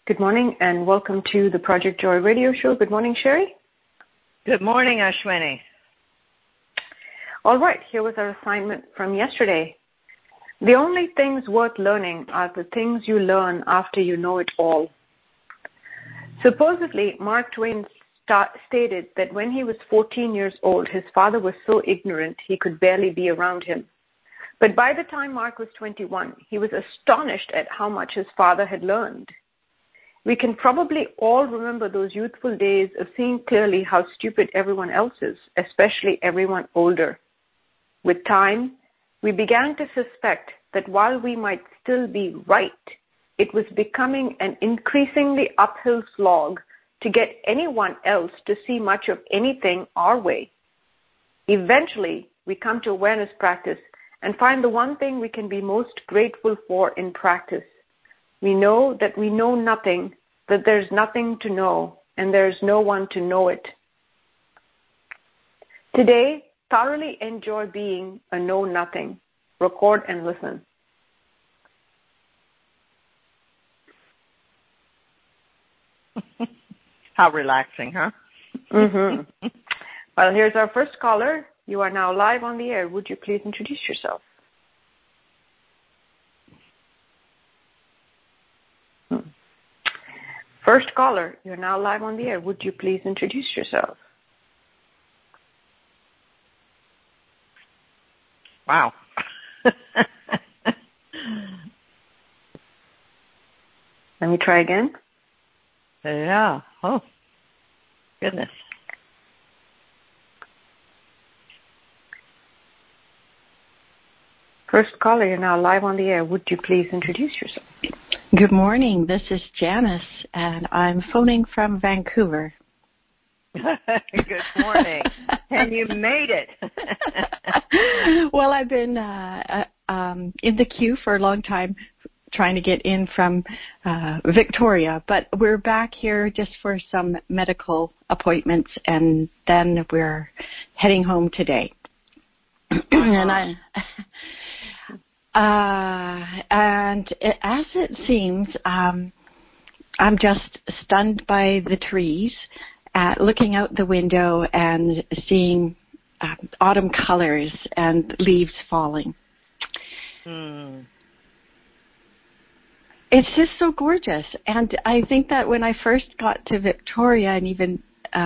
Good morning and welcome to the Project Joy radio show. Good morning, Sherry. Good morning, Ashwini. All right, here was our assignment from yesterday. The only things worth learning are the things you learn after you know it all. Supposedly, Mark Twain stated that when he was 14 years old, his father was so ignorant he could barely be around him. But by the time Mark was 21, he was astonished at how much his father had learned. We can probably all remember those youthful days of seeing clearly how stupid everyone else is, especially everyone older. With time, we began to suspect that while we might still be right, it was becoming an increasingly uphill slog to get anyone else to see much of anything our way. Eventually, we come to awareness practice and find the one thing we can be most grateful for in practice. We know that we know nothing, that there's nothing to know, and there's no one to know it. Today, thoroughly enjoy being a know-nothing. Record and listen. How relaxing, huh? Mm-hmm. Well, here's our first caller. You are now live on the air. Would you please introduce yourself? First caller, you're now live on the air. Would you please introduce yourself? Wow. Let me try again. Yeah. Oh, goodness. First caller, you're now live on the air. Would you please introduce yourself? Good morning. This is Janice, and I'm phoning from Vancouver. Good morning. And you made it. Well, I've been in the queue for a long time trying to get in from Victoria, but we're back here just for some medical appointments, and then we're heading home today. And as it seems, I'm just stunned by the trees, looking out the window and seeing autumn colors and leaves falling. Mm. It's just so gorgeous. And I think that when I first got to Victoria and even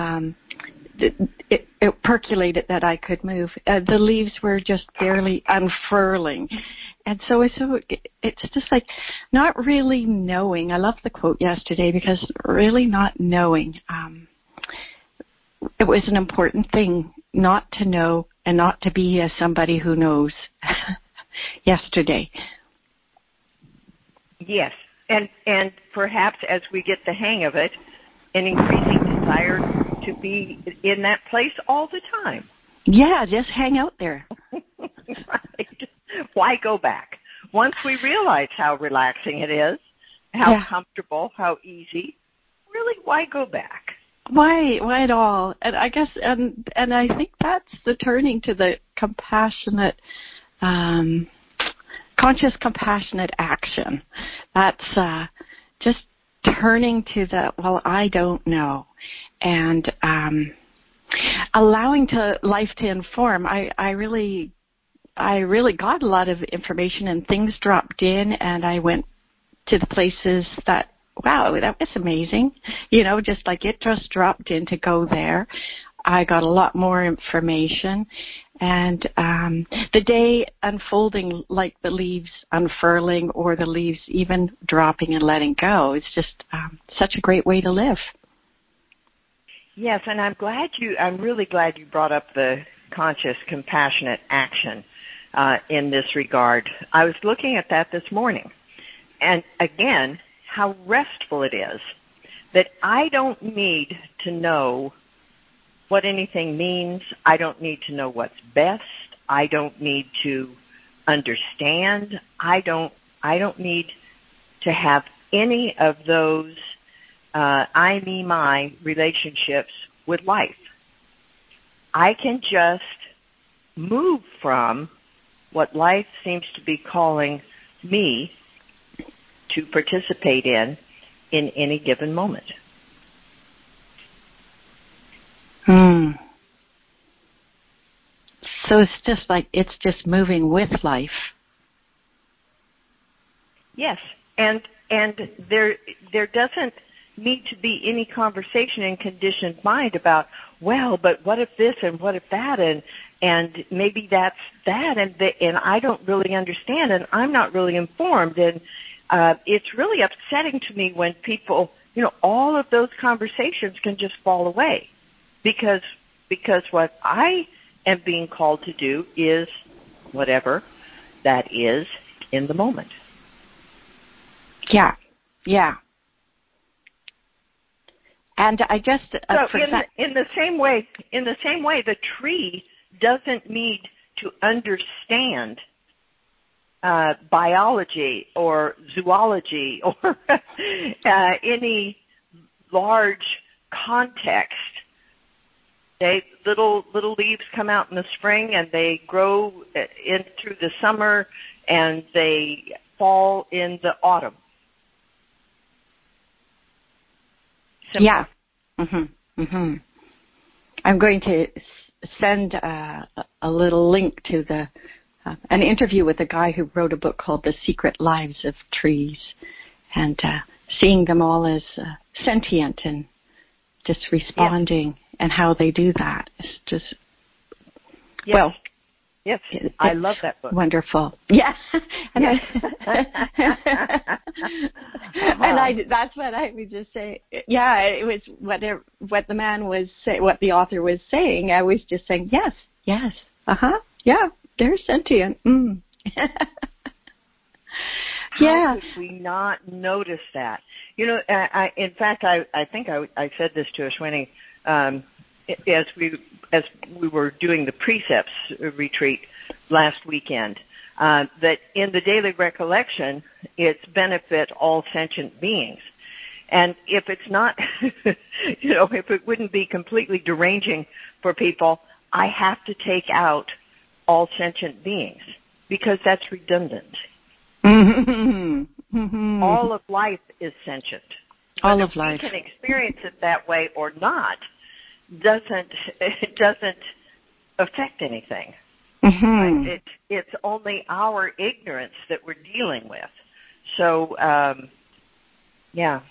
it percolated that I could move, the leaves were just barely unfurling. And so it's just like not really knowing. I love the quote yesterday because really not knowing. It was an important thing not to know and not to be as somebody who knows yesterday. Yes, and perhaps as we get the hang of it, an increasing desire to be in that place all the time. Yeah, just hang out there. Right. Why go back? Once we realize how relaxing it is, how comfortable, how easy, really, why go back? Why at all? And I guess, and I think that's the turning to the compassionate, conscious compassionate action. That's just turning to the, well, I don't know, and allowing life to inform. I really got a lot of information and things dropped in, and I went to the places that, wow, that was amazing. You know, just like it just dropped in to go there. I got a lot more information, and the day unfolding like the leaves unfurling or the leaves even dropping and letting go. It's just such a great way to live. Yes, and I'm really glad you brought up the conscious, compassionate action in this regard. I was looking at that this morning, and again, how restful it is that I don't need to know what anything means. I don't need to know what's best. I don't need to understand. I don't need to have any of those I, me, my relationships with life. I can just move from what life seems to be calling me to participate in in any given moment. So it's just moving with life. Yes, and there doesn't need to be any conversation in conditioned mind about, well, but what if this and what if that, and maybe that's that, and I don't really understand, and I'm not really informed, and it's really upsetting to me when people, all of those conversations can just fall away, because what I am being called to do is whatever that is in the moment. Yeah. And I just in the same way, the tree doesn't need to understand biology or zoology or any large context. Little leaves come out in the spring and they grow in through the summer and they fall in the autumn. Simple. Yeah. I'm going to send a little link to an interview with a guy who wrote a book called The Secret Lives of Trees, and seeing them all as sentient and just responding, and how they do that is just Yes, I love that book. Wonderful. Yes. And that's what I would just say. Yeah, it was what the man was saying, what the author was saying. I was just saying, yes, yeah, they're sentient. How could we not notice that? In fact, I think I said this to Ashwini as we were doing the precepts retreat last weekend, that in the daily recollection, it's benefit all sentient beings. And if it's not, if it wouldn't be completely deranging for people, I have to take out all sentient beings because that's redundant. All of life is sentient. All of life. We can experience it that way or not. It doesn't affect anything. Right? It's only our ignorance that we're dealing with. So, yeah,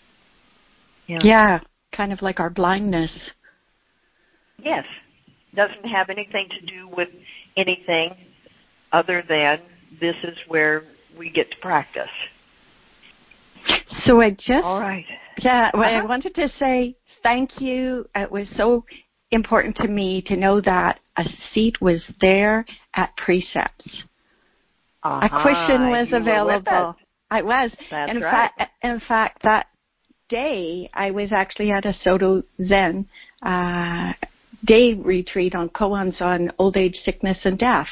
kind of like our blindness. Yes, doesn't have anything to do with anything other than this is where we get to practice. So I just, all right. Yeah, I wanted to say thank you. It was so important to me to know that a seat was there at Precepts. A cushion was available. I was. That's in fact, that day I was actually at a Soto Zen day retreat on koans on old age, sickness, and death.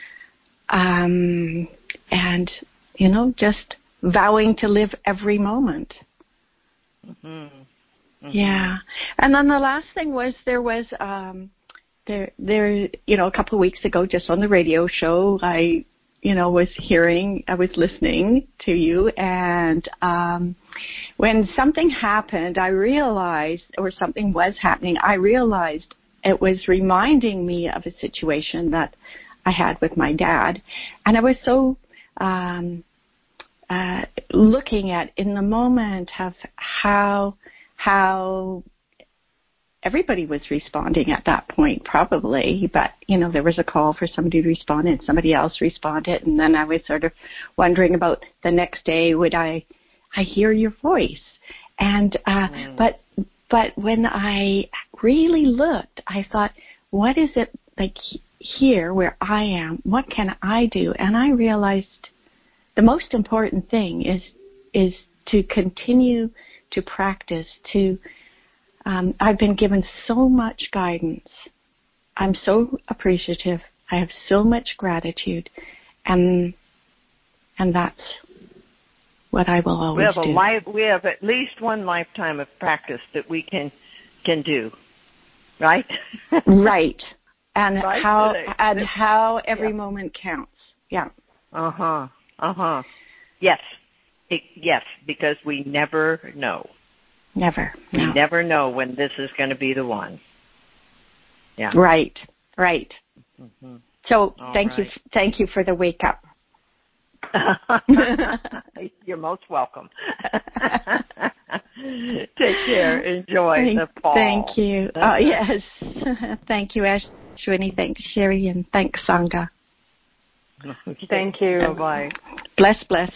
And, just vowing to live every moment. Yeah. And then the last thing was there was a couple of weeks ago, just on the radio show, I was listening to you, and when something happened, I realized it was reminding me of a situation that I had with my dad, and I was so looking at in the moment of how everybody was responding at that point, probably, but there was a call for somebody to respond and somebody else responded, and then I was sort of wondering about the next day, would I hear your voice? And but when I really looked, I thought, what is it like here where I am? What can I do? And I realized the most important thing is to continue to practice. I've been given so much guidance. I'm so appreciative. I have so much gratitude, and that's what I will always do. We have at least one lifetime of practice that we can do, right? Right. And right? how every moment counts. Yeah. Yes. Yes, because we never know. Never. We No. never know when this is going to be the one. Yeah. Right. Mm-hmm. So All thank right. you for the wake up. You're most welcome. Take care. Enjoy the fall. Thank you. Yes. Thank you, Ashwini. Thanks, Sherry, and thanks, Sangha. Okay. Thank you. Bye-bye. Bless.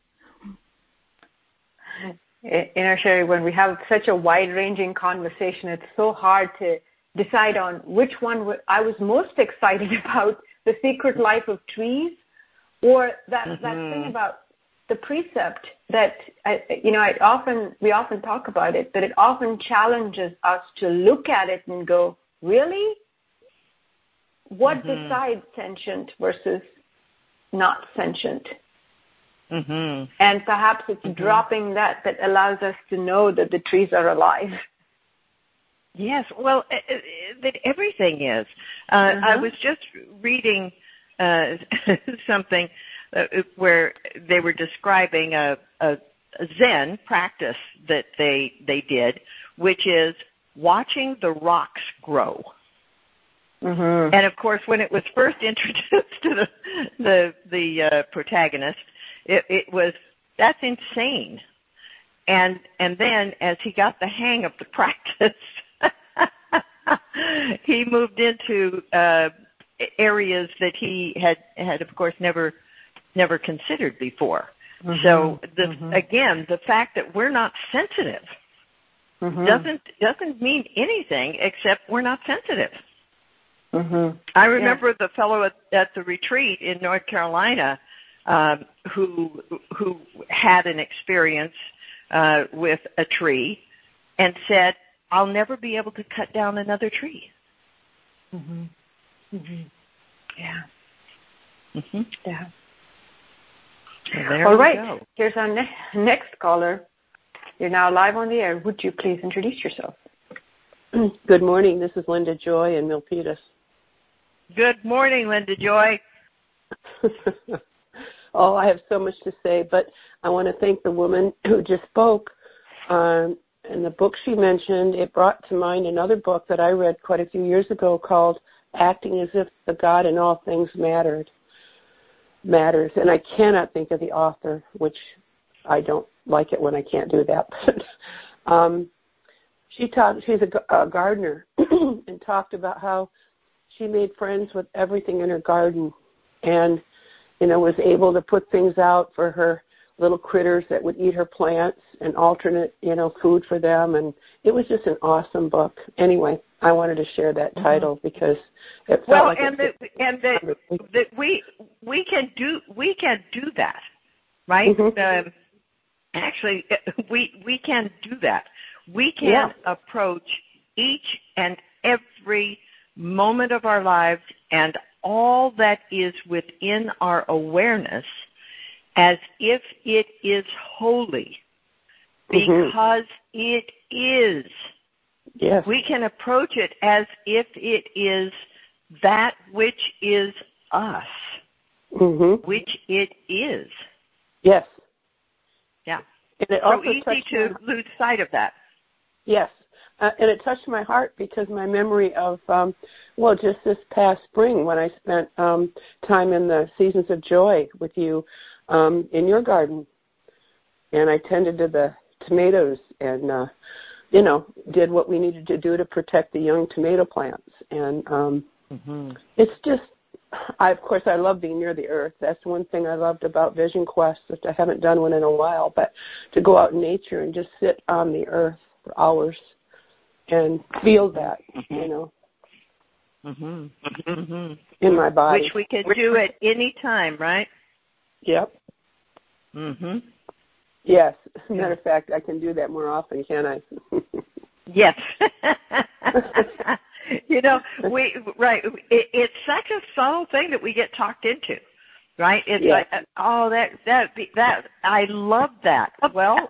Sherry, when we have such a wide-ranging conversation, it's so hard to decide on which one I was most excited about, The Secret Life of Trees, or that thing about the precept that we often talk about it, that it often challenges us to look at it and go, really? What decides sentient versus not sentient? Mm-hmm. And perhaps it's dropping that allows us to know that the trees are alive. Yes, well, that everything is. I was just reading something where they were describing a Zen practice that they did, which is watching the rocks grow. Mm-hmm. And of course, when it was first introduced to the protagonist, it was, that's insane. And then as he got the hang of the practice, he moved into areas that he had of course never considered before. Mm-hmm. So again, the fact that we're not sensitive doesn't mean anything except we're not sensitive. Mm-hmm. I remember the fellow at the retreat in North Carolina who had an experience with a tree and said, I'll never be able to cut down another tree. Mm-hmm. Mm-hmm. Yeah. Mm-hmm. Yeah. All right. Go. Here's our next caller. You're now live on the air. Would you please introduce yourself? Good morning. This is Linda Joy in Milpitas. Good morning, Linda Joy. Oh, I have so much to say, but I want to thank the woman who just spoke. And the book she mentioned, it brought to mind another book that I read quite a few years ago called Acting as If the God in All Things Matters. And I cannot think of the author, which I don't like it when I can't do that. But she's a gardener and talked about how she made friends with everything in her garden and, was able to put things out for her little critters that would eat her plants and alternate, food for them. And it was just an awesome book. Anyway, I wanted to share that title because it felt like that we can do that, right? Mm-hmm. Actually, we can do that. We can approach each and every moment of our lives and all that is within our awareness as if it is holy, because it is. Yes. We can approach it as if it is that which is us, which it is. Yes. Yeah. And it so easy to lose sight of that. Yes. And it touched my heart because my memory of, just this past spring when I spent time in the Seasons of Joy with you in your garden. And I tended to the tomatoes and, did what we needed to do to protect the young tomato plants. And it's just, of course, I love being near the earth. That's one thing I loved about Vision Quest, which I haven't done one in a while, but to go out in nature and just sit on the earth for hours and feel that, in my body. Which we can do at any time, right? Yep. Yes. As a matter of fact, I can do that more often, can I? Yes. It's such a subtle thing that we get talked into, right? It's like, that I love that. Well,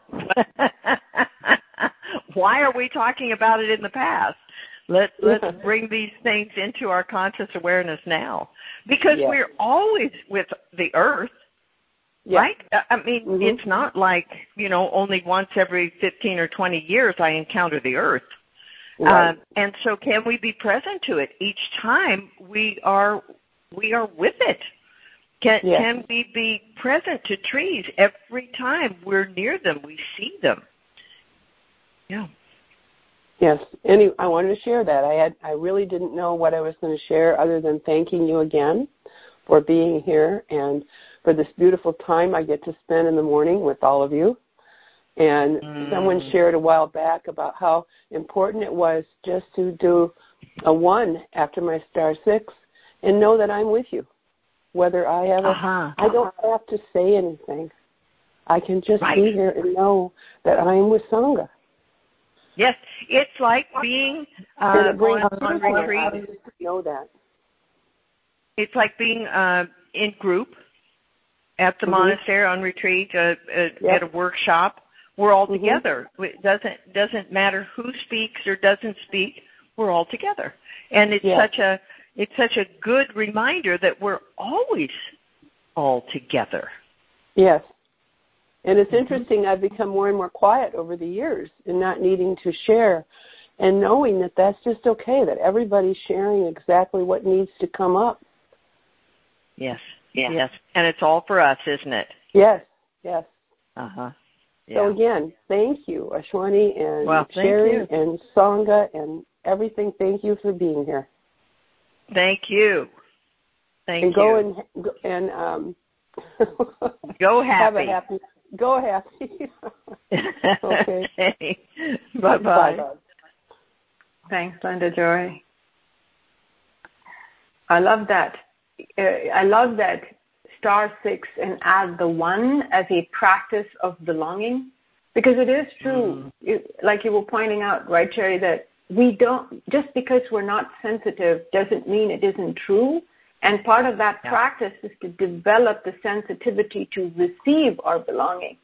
why are we talking about it in the past? Let's bring these things into our conscious awareness now, because we're always with the earth. Yeah. Right? I mean, it's not like, only once every 15 or 20 years I encounter the earth. Right. And so can we be present to it each time we are with it? Can we be present to trees every time we're near them, we see them? Yeah. Yes. I wanted to share that. I really didn't know what I was going to share other than thanking you again for being here and for this beautiful time I get to spend in the morning with all of you. And someone shared a while back about how important it was just to do a 1 after my star 6 and know that I'm with you. Whether I have I don't have to say anything. I can just be here and know that I am with Sangha. Yes, it's like being on retreat. Know that. It's like being in group at the monastery on retreat, at a workshop. We're all together. It doesn't matter who speaks or doesn't speak. We're all together, and it's such a good reminder that we're always all together. Yes. And it's interesting, I've become more and more quiet over the years and not needing to share and knowing that that's just okay, that everybody's sharing exactly what needs to come up. Yes. Yes. And it's all for us, isn't it? Yes. Yes. Yeah. So again, thank you, Ashwani and Sherry and Sangha and everything. Thank you for being here. Thank you. And go happy. Go happy. Okay. Bye-bye. Thanks, Linda Joy. I love that. I love that star 6 and add the 1 as a practice of belonging, because it is true, like you were pointing out, right, Sherry, that we don't, just because we're not sensitive doesn't mean it isn't true. And part of that practice is to develop the sensitivity to receive our belonging.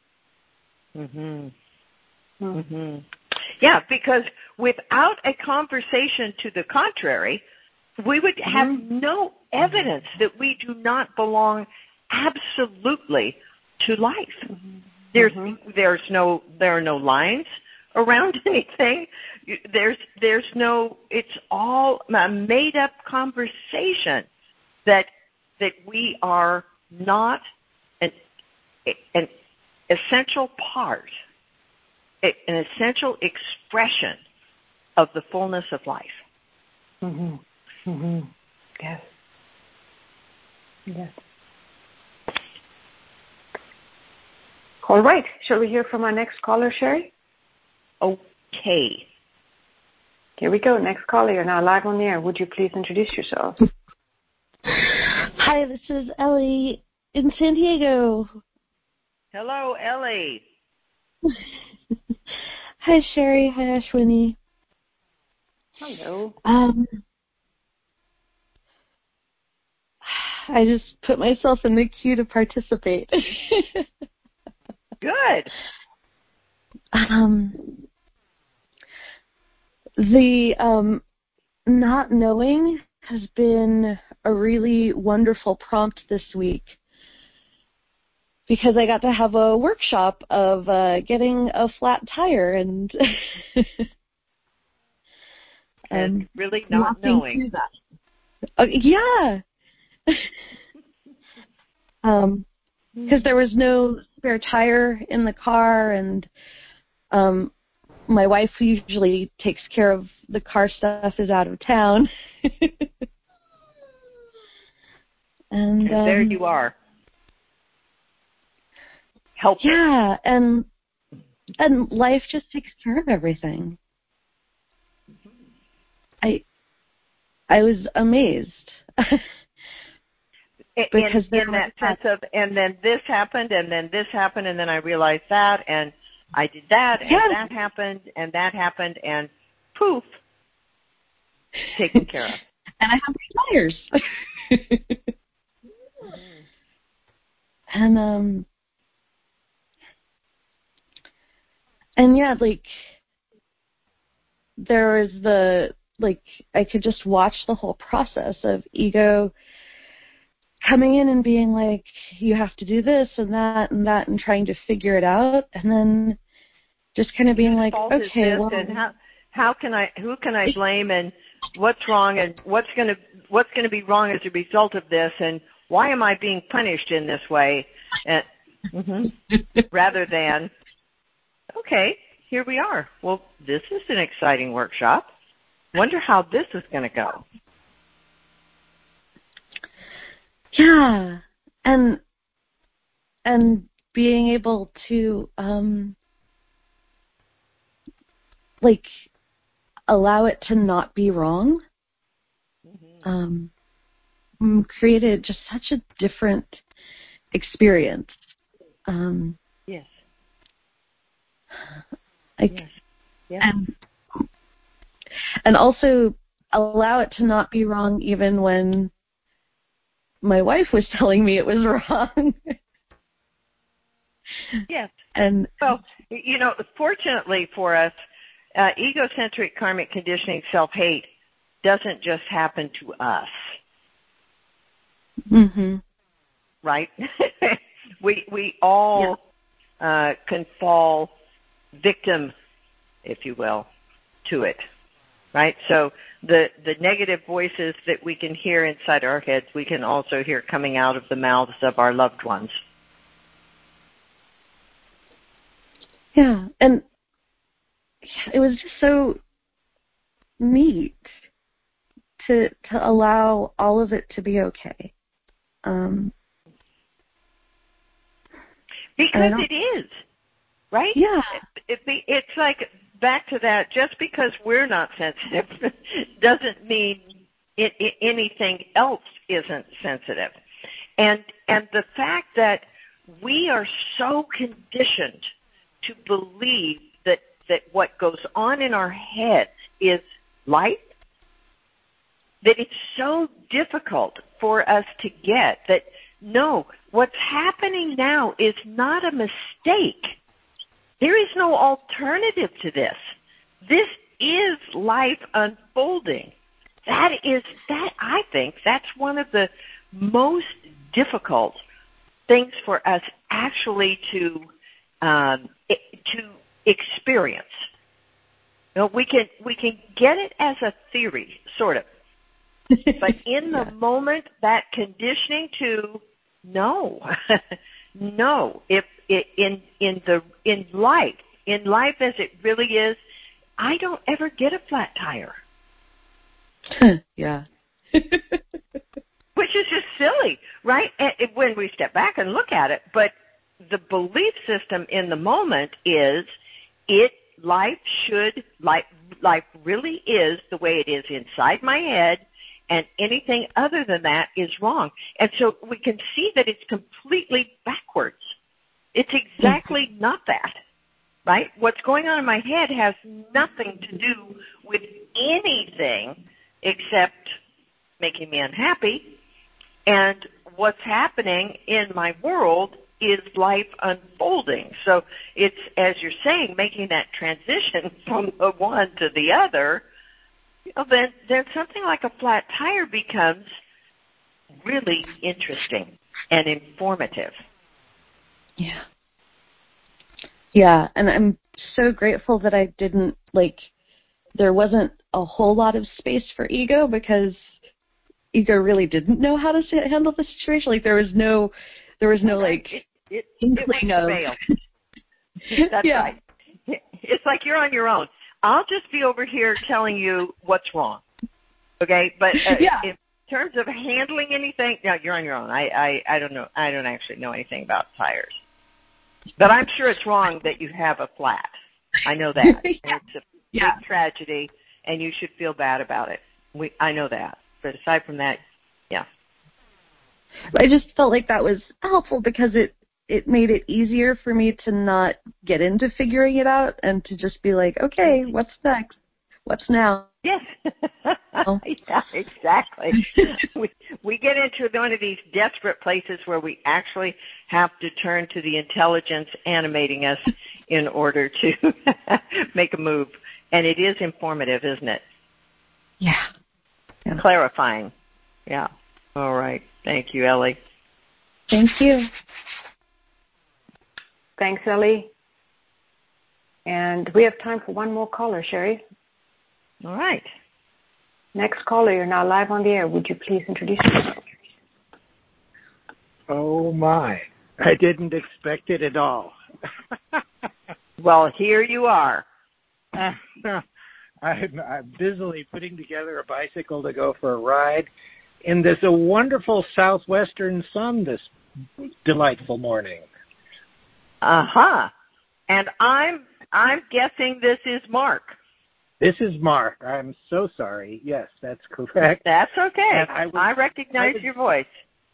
Yeah, because without a conversation to the contrary, we would have no evidence that we do not belong absolutely to life. There are no lines around anything. There's no. It's all a made-up conversation that we are not an essential part, an essential expression of the fullness of life. Yes. Yes. All right. Shall we hear from our next caller, Sherry? Okay. Here we go. Next caller. You're now live on the air. Would you please introduce yourself? Hi, this is Ellie in San Diego. Hello, Ellie. Hi, Sherry. Hi, Ashwini. Hello. I just put myself in the queue to participate. Good. The not knowing has been a really wonderful prompt this week because I got to have a workshop of getting a flat tire and really not knowing. Yeah. Because there was no spare tire in the car, and my wife, who usually takes care of the car stuff, is out of town. and there you are. Help. Yeah, and life just takes care of everything. I was amazed. Because in that sense of, and then this happened, and then this happened, and then I realized that, and I did that, and that happened, and poof, taken care of. And I have my tires. And yeah, like, there was I could just watch the whole process of ego coming in and being like, you have to do this and that and that, and trying to figure it out, and then just kind of being like, okay, well, and who can I blame, and what's wrong, and what's going to be wrong as a result of this, and why am I being punished in this way? And, rather than, okay, here we are. Well, this is an exciting workshop. Wonder how this is going to go. Yeah, and being able to like allow it to not be wrong, created just such a different experience. Yes. Like, yes. And also allow it to not be wrong even when my wife was telling me it was wrong. Yes. And well, fortunately for us, egocentric karmic conditioning self-hate doesn't just happen to us. Right? we all can fall victim, if you will, to it. Right? So the negative voices that we can hear inside our heads, we can also hear coming out of the mouths of our loved ones. Yeah, and it was just so neat to allow all of it to be okay. Because it is, right? Yeah. It's like, back to that, just because we're not sensitive doesn't mean anything else isn't sensitive. And the fact that we are so conditioned to believe that what goes on in our heads is life, that it's so difficult for us to get that, no, what's happening now is not a mistake. There is no alternative to this. This is life unfolding. I think that's one of the most difficult things for us actually to experience. We can get it as a theory, sort of. But in the moment, that conditioning to no, if in life as it really is, I don't ever get a flat tire. Yeah. Which is just silly, right? When we step back and look at it, but the belief system in the moment is life really is the way it is inside my head, and anything other than that is wrong. And so we can see that it's completely backwards. It's exactly not that, right? What's going on in my head has nothing to do with anything except making me unhappy. And what's happening in my world is life unfolding. So it's, as you're saying, making that transition from the one to the other, then something like a flat tire becomes really interesting and informative. Yeah. Yeah, and I'm so grateful that I didn't, there wasn't a whole lot of space for ego, because ego really didn't know how to handle the situation. There was no inkling of fail. That's right. It's like you're on your own. I'll just be over here telling you what's wrong. Okay? But in terms of handling anything, no, you're on your own. I don't know. I don't actually know anything about tires. But I'm sure it's wrong that you have a flat. I know that. It's a big tragedy, and you should feel bad about it. I know that. But aside from that, yeah. I just felt like that was helpful, because it made it easier for me to not get into figuring it out and to just be like, okay, what's next? What's now? Yes. Yeah, exactly. we get into one of these desperate places where we actually have to turn to the intelligence animating us in order to make a move. And it is informative, isn't it? Yeah. Clarifying. Yeah. All right. Thank you, Ellie. Thank you. Thanks, Ellie. And we have time for one more caller, Sherry. All right. Next caller, you're now live on the air. Would you please introduce yourself? Oh, my. I didn't expect it at all. Well, here you are. I'm busily putting together a bicycle to go for a ride in this wonderful southwestern sun this delightful morning. Uh-huh. And I'm guessing this is Mark. This is Mark. I'm so sorry. Yes, that's correct. That's okay. I recognize your voice.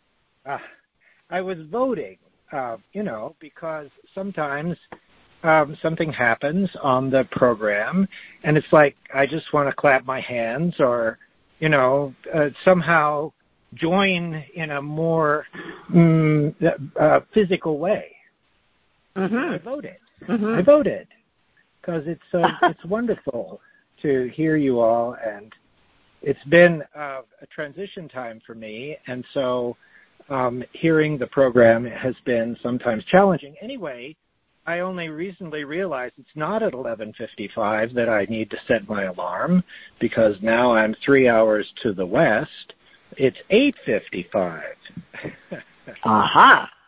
I was voting, because sometimes something happens on the program, and it's like I just want to clap my hands or, somehow join in a more physical way. Mm-hmm. I voted. Mm-hmm. I voted because it's wonderful to hear you all, and it's been a transition time for me, and so hearing the program has been sometimes challenging. Anyway, I only recently realized it's not at 11:55 that I need to set my alarm because now I'm 3 hours to the west. It's 8:55. Aha.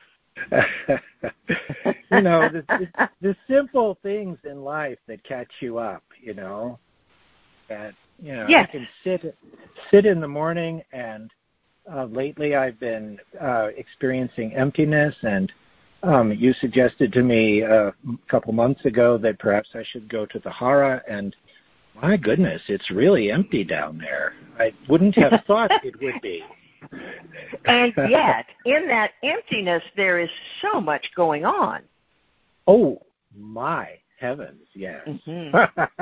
The simple things in life that catch you up, that, Yes. I can sit in the morning, and lately I've been experiencing emptiness, and you suggested to me a couple months ago that perhaps I should go to the Hara, and my goodness, it's really empty down there. I wouldn't have thought it would be. And yet, in that emptiness, there is so much going on. Oh, my heavens, yes. Mm-hmm.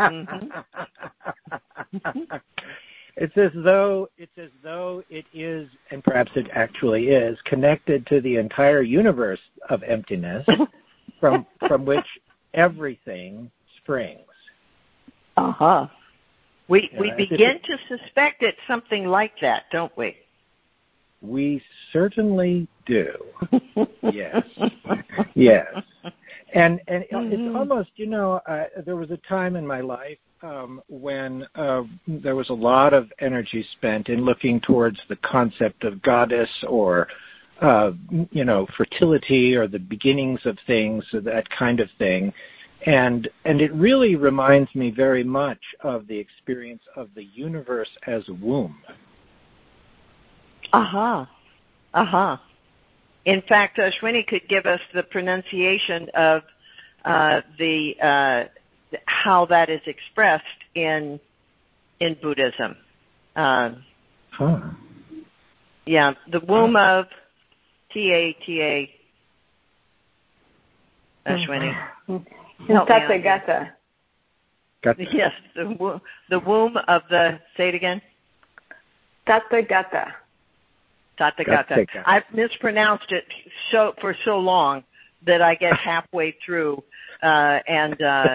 Mm-hmm. It's as though it is, and perhaps it actually is, connected to the entire universe of emptiness from which everything springs. Uh-huh. We begin to suspect it's something like that, don't we? We certainly do. Yes. Yes. And it's almost, there was a time in my life when there was a lot of energy spent in looking towards the concept of goddess or, fertility or the beginnings of things, that kind of thing. And it really reminds me very much of the experience of the universe as a womb. Uh-huh. Uh-huh. In fact, Ashwini could give us the pronunciation of how that is expressed in Buddhism. Yeah, the womb of T-A-T-A. Ashwini. Tathagata. Yes, the womb of the, say it again. Tathagata. Tathagata. I've mispronounced it for so long that I get halfway through, and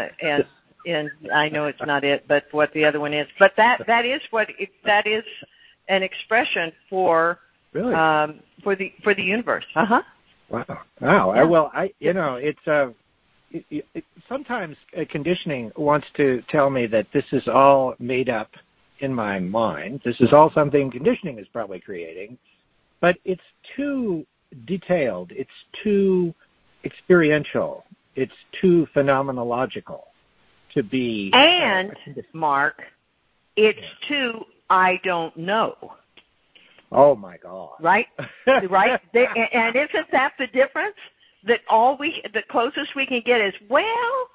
I know it's not it, but what the other one is. But that is an expression for really? for the universe. Uh-huh. Wow. Yeah. It's sometimes conditioning wants to tell me that this is all made up in my mind. This is all something conditioning is probably creating, but it's too detailed. It's too experiential. It's too phenomenological to be. And Mark, it's too I don't know. Oh my God! Right, right. And isn't that the difference? That the closest we can get is, well,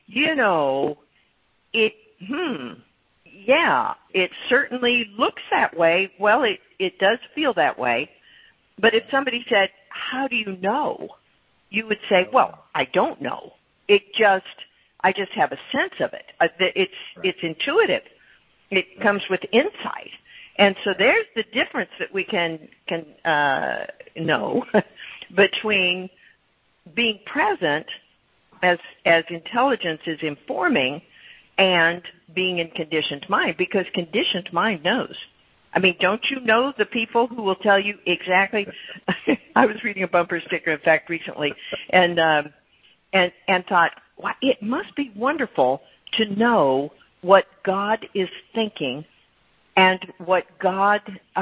it. Yeah, it certainly looks that way. Well, it does feel that way. But if somebody said, "How do you know?" you would say, "Well, I don't know. I just have a sense of it. It's intuitive. It comes with insight." And so there's the difference that we can know between being present as intelligence is informing and being in conditioned mind, because conditioned mind knows. I mean, don't you know the people who will tell you exactly? I was reading a bumper sticker, in fact, recently, and thought, wow, it must be wonderful to know what God is thinking and what God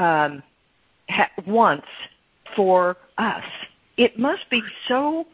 wants for us. It must be so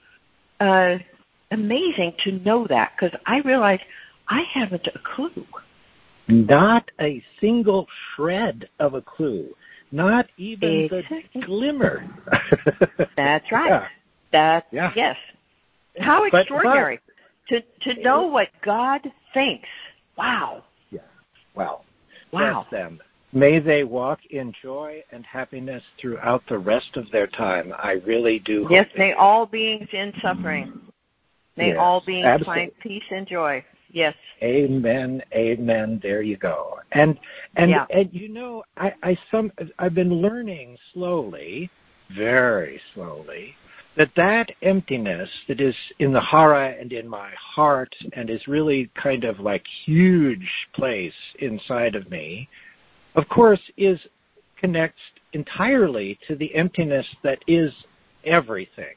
amazing to know that, because I realize I haven't a clue. Not a single shred of a clue. Not even the glimmer. That's right. Yeah. Yes. How extraordinary to know what God thinks. Wow. Yeah. Wow. Wow. Bless them. May they walk in joy and happiness throughout the rest of their time. I really do. Yes, may all beings in suffering. May all beings find peace and joy. Yes. Amen. Amen. There you go. And you know, I've been learning slowly, very slowly, that emptiness that is in the hara and in my heart and is really kind of like huge place inside of me, of course, connects entirely to the emptiness that is everything.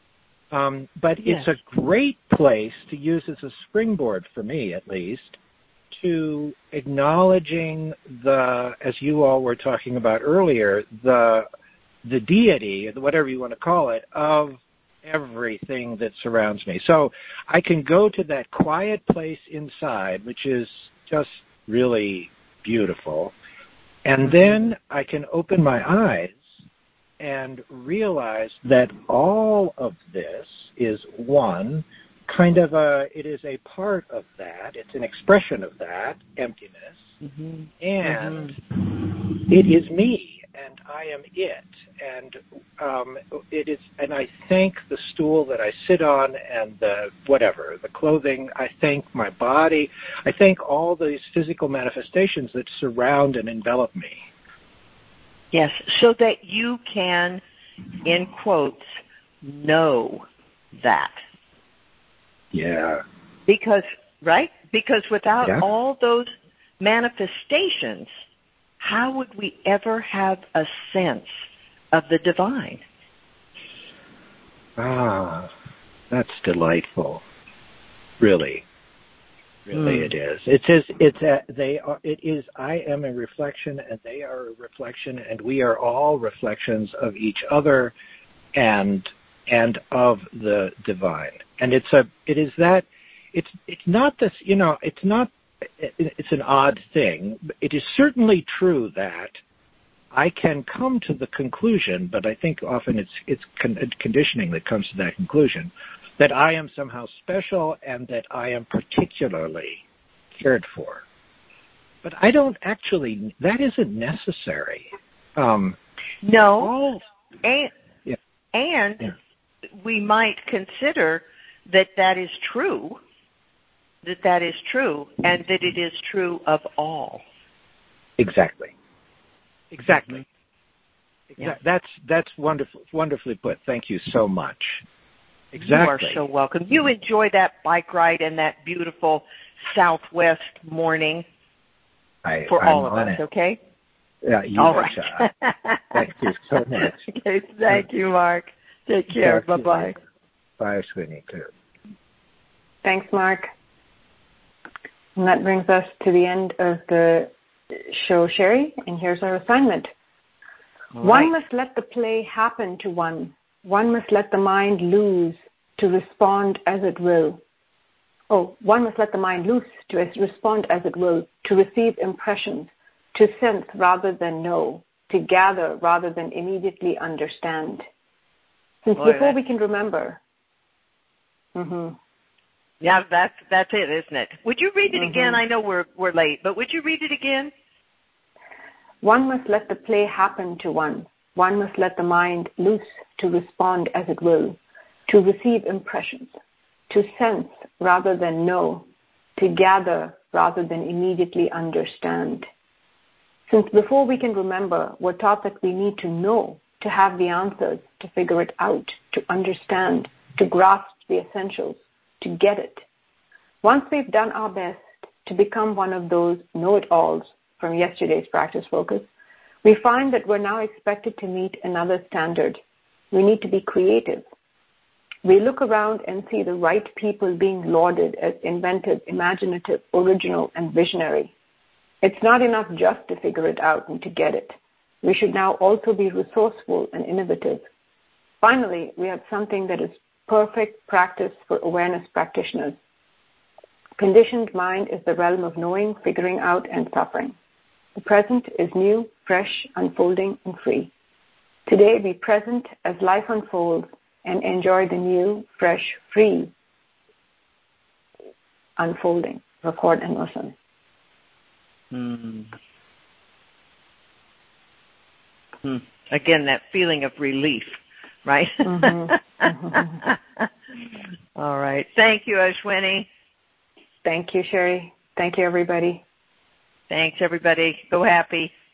But yes. It's a great place to use as a springboard, for me at least, to acknowledging as you all were talking about earlier, the deity, whatever you want to call it, of everything that surrounds me. So I can go to that quiet place inside, which is just really beautiful, and then I can open my eyes and realize that all of this is one kind of it is a part of that. It's an expression of that emptiness. Mm-hmm. And it is me, and I am it. And it is, and I thank the stool that I sit on and the clothing. I thank my body. I thank all these physical manifestations that surround and envelop me. Yes, so that you can, in quotes, know that. Yeah. Because without all those manifestations, how would we ever have a sense of the divine? Ah, that's delightful. Really. Really, it is. I am a reflection, and they are a reflection, and we are all reflections of each other, and of the divine. And it's not this. You know, it's not. It's an odd thing. It is certainly true that I can come to the conclusion, but I think often it's conditioning that comes to that conclusion, that I am somehow special and that I am particularly cared for. But I don't actually, that isn't necessary. No. We might consider that is true, and that it is true of all. Exactly. Yeah. That's wonderfully put. Thank you so much. Exactly. You are so welcome. You enjoy that bike ride and that beautiful southwest morning for all of us, okay? Yeah, you all betcha. Right. Thank you so much. Okay, thank you, Mark. Take care. Bye-bye. Bye, Sweeney, too. Thanks, Mark. And that brings us to the end of the show, Sherry, and here's our assignment. All One right. must let the play happen to one. One must let the mind loose to respond as it will. One must let the mind loose to respond as it will, to receive impressions, to sense rather than know, to gather rather than immediately understand. Since before we can remember. Mm-hmm. Yeah, that's it, isn't it? Would you read it again? I know we're late, but would you read it again? One must let the play happen to one. One must let the mind loose to respond as it will, to receive impressions, to sense rather than know, to gather rather than immediately understand. Since before we can remember, we're taught that we need to know, to have the answers, to figure it out, to understand, to grasp the essentials, to get it. Once we've done our best to become one of those know-it-alls from yesterday's practice focus, We find that we're now expected to meet another standard. We need to be creative. We look around and see the right people being lauded as inventive, imaginative, original, and visionary. It's not enough just to figure it out and to get it. We should now also be resourceful and innovative. Finally, we have something that is perfect practice for awareness practitioners. Conditioned mind is the realm of knowing, figuring out, and suffering. The present is new, fresh, unfolding, and free. Today, be present as life unfolds and enjoy the new, fresh, free unfolding. Record and listen. Again, that feeling of relief, right? All right. Thank you, Ashwini. Thank you, Sherry. Thank you, everybody. Thanks, everybody. Go happy.